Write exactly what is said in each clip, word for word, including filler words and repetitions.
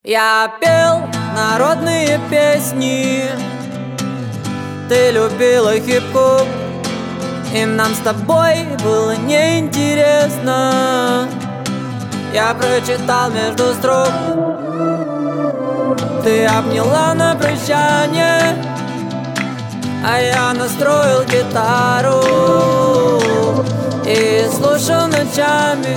Я пел народные песни, ты любила хип-хоп, и нам с тобой было неинтересно. Я прочитал между строк, ты обняла на прощание, а я настроил гитару и слушал ночами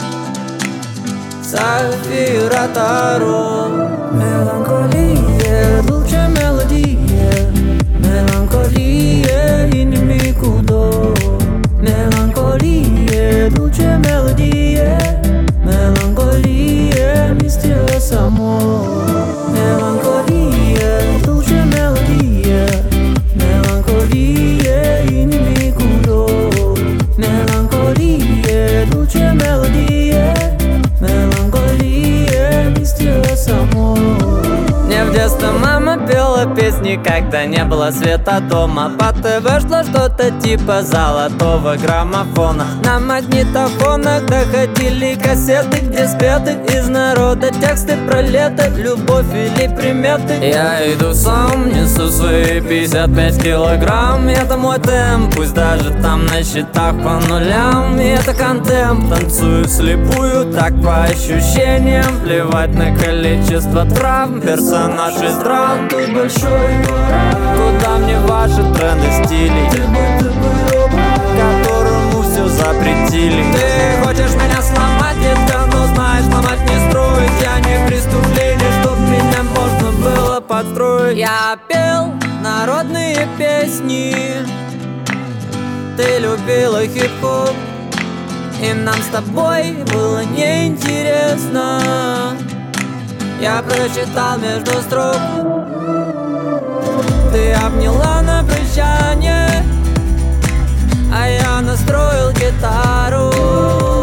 Софию Ротару. Меланхолия, лучшая мелодия, меланхолия и никуда. Меланхолия, лучшая мелодия, меланхолия, мистер само. Меланхолия, лучшая мелодия, меланхолия и никуда. Меланхолия, лучшая мелодия, меланхолия, мистер само. Мне в детстве мама пела песни, когда не было света дома. По ТВ шло что-то типа золотого граммофона. На магнитофонах доходили кассеты, где спеты из народа тексты про лето, любовь или приметы. Я иду сам, несу свои пятьдесят пять килограмм. Это мой темп, пусть даже там на счетах по нулям. И это контемп, танцую слепую, так по ощущениям. Плевать на количество травм, персонаж из драм. Тут большой город, куда мне ваши тренды стилей, которому все запретили. Ты хочешь меня сломать, детка, но знаешь, ломать не строить. Я не преступление, чтоб меня можно было подстроить. Я пел народные песни, ты любила хип-хоп, и нам с тобой было неинтересно. Я прочитал между строк, ты обняла на прощание, а я настроил гитару